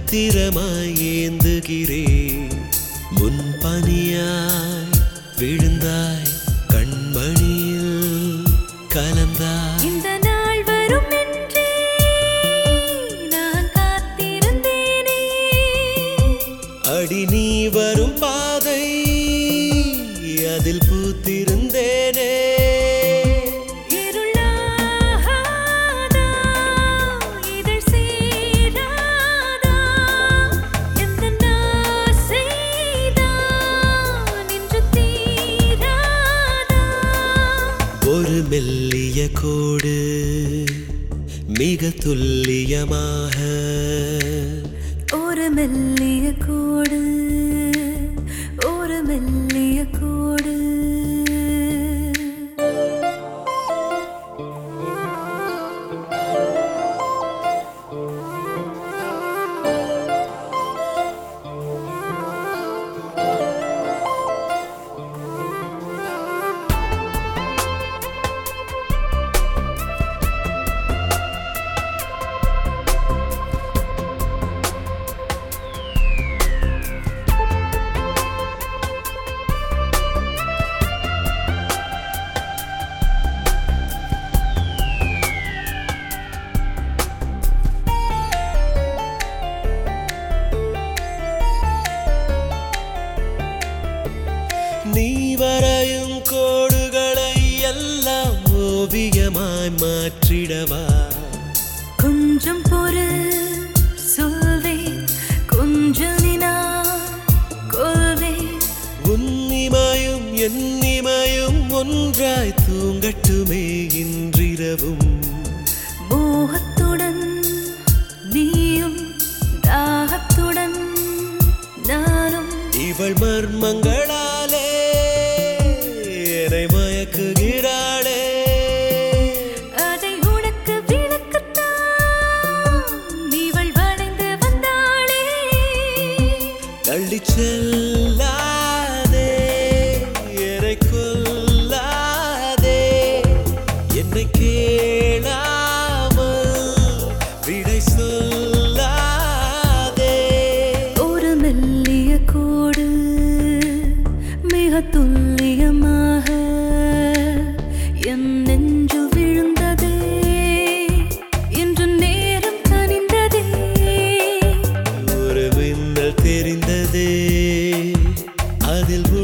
பத்திரமாய் ஏந்துகிறேன். முன் பனியாய் விழுந்தாய், கண்மணியில் கலந்தாய். இந்த நாள் வரும் என்றே நான் காத்திருந்தேனே. அடி நீ வரும் பாதை அதில் பூத்திருந்தேனே. ஒரு மெல்லிய கோடு மிக துல்லியமாக, ஒரு மெல்லிய கோடு, ஒரு மெல்லிய கோடு. நீ வரையும் கோடுகளை எல்லாம் ஓவியமாய் மாற்றிடவா? கொஞ்சம் பொறு சொல்வேன், கொஞ்சம் கொள்வேன். உன்னிமையும் என்னிமையும் ஒன்றாய் தூங்கட்டுமே இன்றிரவும். மோகத்துடன் நீயும், தாகத்துடன் நானும். இவள் மர்மங்களாலே என்னை மயக்குகிறாளே. அதை உனக்கு விளக்கத்தான் இவள் வளைந்து வந்தாளே. தள்ளிச் செல்லாதே, என்னை கொல்லாதே, என்னை கேளாமல் விடை சொல்லாதே. ஒரு மெல்லிய கோடு மிக துல்லியமாக என் நெஞ்சில் விழுந்ததே. இன்று நேரம் கனிந்ததே. ஒரு மின்னல் தெரிந்ததே, அதில்